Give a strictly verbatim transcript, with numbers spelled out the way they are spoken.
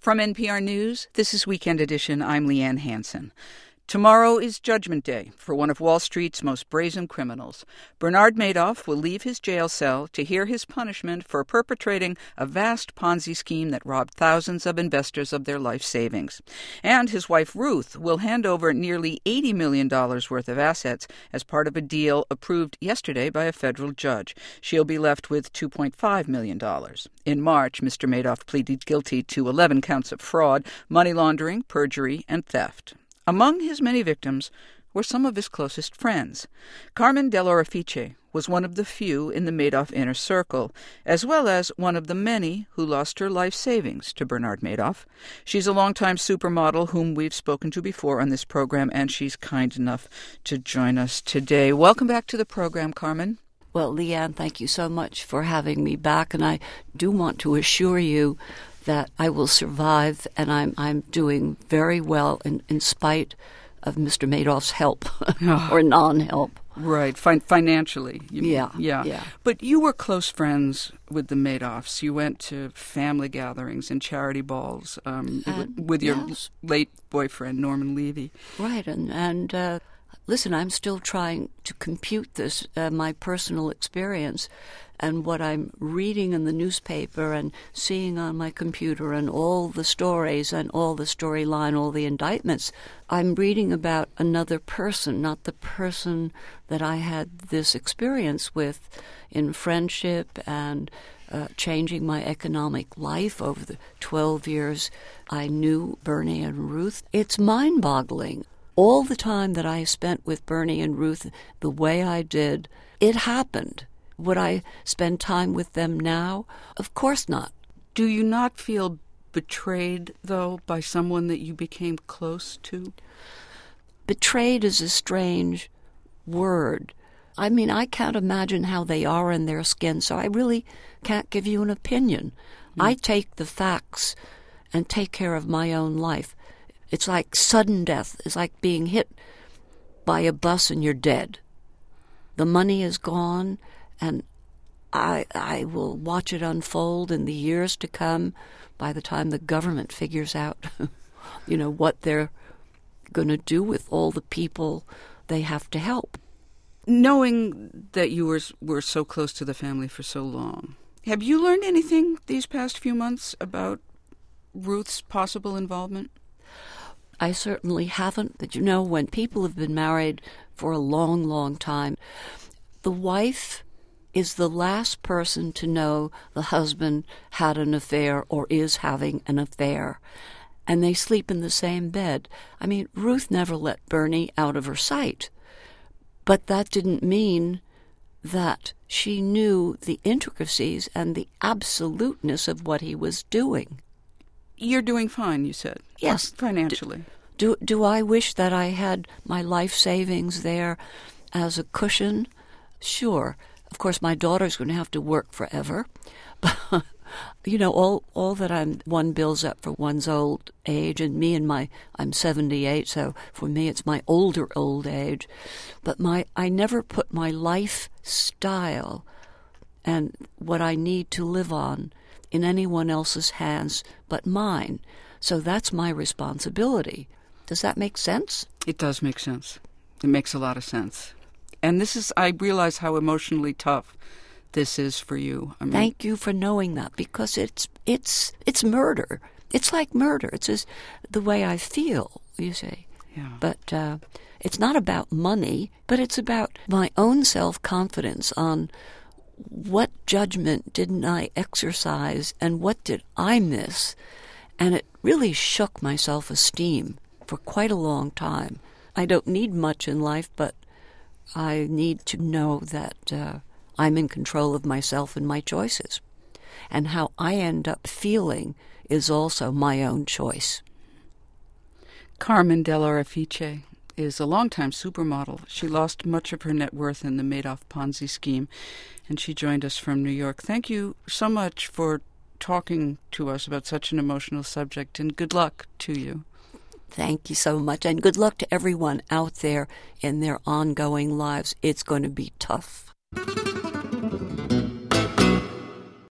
From N P R News, this is Weekend Edition. I'm Leanne Hansen. Tomorrow is Judgment Day for one of Wall Street's most brazen criminals. Bernard Madoff will leave his jail cell to hear his punishment for perpetrating a vast Ponzi scheme that robbed thousands of investors of their life savings. And his wife Ruth will hand over nearly eighty million dollars worth of assets as part of a deal approved yesterday by a federal judge. She'll be left with two point five million dollars. In March, Mister Madoff pleaded guilty to eleven counts of fraud, money laundering, perjury, and theft. Among his many victims were some of his closest friends. Carmen De Laurifice was one of the few in the Madoff inner circle, as well as one of the many who lost her life savings to Bernard Madoff. She's a longtime supermodel whom we've spoken to before on this program, and she's kind enough to join us today. Welcome back to the program, Carmen. Well, Leanne, thank you so much for having me back, and I do want to assure you that I will survive, and I'm I'm doing very well in, in spite of Mister Madoff's help or non-help. Right, fin- financially. You yeah, mean. yeah, yeah. But you were close friends with the Madoffs. You went to family gatherings and charity balls um, uh, with your yes. late boyfriend, Norman Levy. Right, and, and uh, listen, I'm still trying to compute this, uh, my personal experience, and what I'm reading in the newspaper and seeing on my computer and all the stories and all the storyline, all the indictments. I'm reading about another person, not the person that I had this experience with in friendship and uh, changing my economic life over the twelve years I knew Bernie and Ruth. It's mind-boggling. All the time that I spent with Bernie and Ruth the way I did, it happened. Would I spend time with them now? Of course not. Do you not feel betrayed, though, by someone that you became close to? Betrayed is a strange word. I mean, I can't imagine how they are in their skin, so I really can't give you an opinion. Mm. I take the facts and take care of my own life. It's like sudden death. It's like being hit by a bus and you're dead. The money is gone, and I I will watch it unfold in the years to come by the time the government figures out, you know, what they're going to do with all the people they have to help. Knowing that you were were so close to the family for so long, have you learned anything these past few months about Ruth's possible involvement? I certainly haven't. But you know, when people have been married for a long, long time, the wife is the last person to know the husband had an affair or is having an affair. And they sleep in the same bed. I mean, Ruth never let Bernie out of her sight. But that didn't mean that she knew the intricacies and the absoluteness of what he was doing. You're doing fine, you said. Yes. Financially. Do, do I wish that I had my life savings there as a cushion? Sure. Of course, my daughter's going to have to work forever. But, you know, all all that I'm one builds up for one's old age, and me and my, I'm seventy-eight, so for me it's my older old age. But my I never put my lifestyle and what I need to live on in anyone else's hands but mine. So that's my responsibility. Does that make sense? It does make sense. It makes a lot of sense. And this is, I realize how emotionally tough this is for you. I mean, thank you for knowing that, because it's it's it's murder. It's like murder. It's just the way I feel, you see. Yeah. But uh, it's not about money, but it's about my own self-confidence on what judgment didn't I exercise and what did I miss. And it really shook my self-esteem for quite a long time. I don't need much in life, but I need to know that uh, I'm in control of myself and my choices. And how I end up feeling is also my own choice. Carmen De Laurifice is a longtime supermodel. She lost much of her net worth in the Madoff Ponzi scheme, and she joined us from New York. Thank you so much for talking to us about such an emotional subject, and good luck to you. Thank you so much, and good luck to everyone out there in their ongoing lives. It's going to be tough.